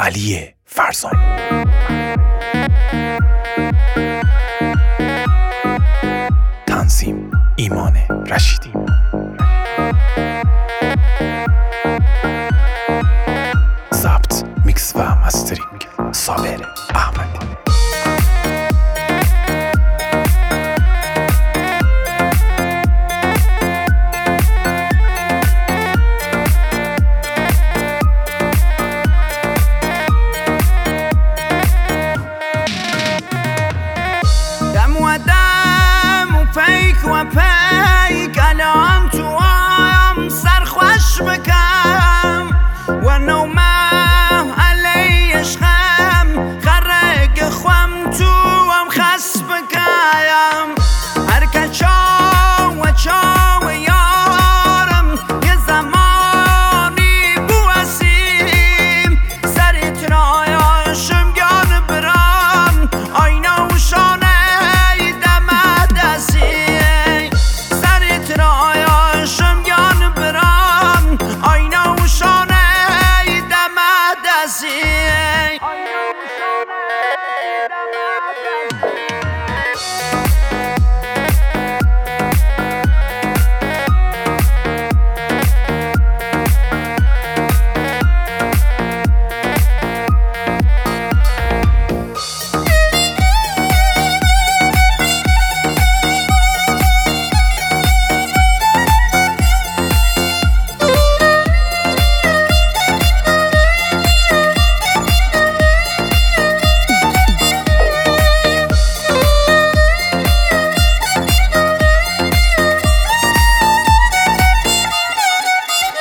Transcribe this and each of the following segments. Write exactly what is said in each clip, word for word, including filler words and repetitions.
علی فرزان. تنظیم ایمان رشیدی. ضبط، میکس و مسترینگ صابر احمدی. و پی کلام تو هم سرخوش بکم و نومه علی عشقم خرق خوام تو هم خس بکم هر کچا و چا و یارم یه زمانی بوسیم سریت رایاشم گان برام آینه و شانه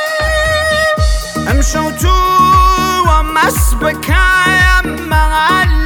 امشو تو و مس بکم مغل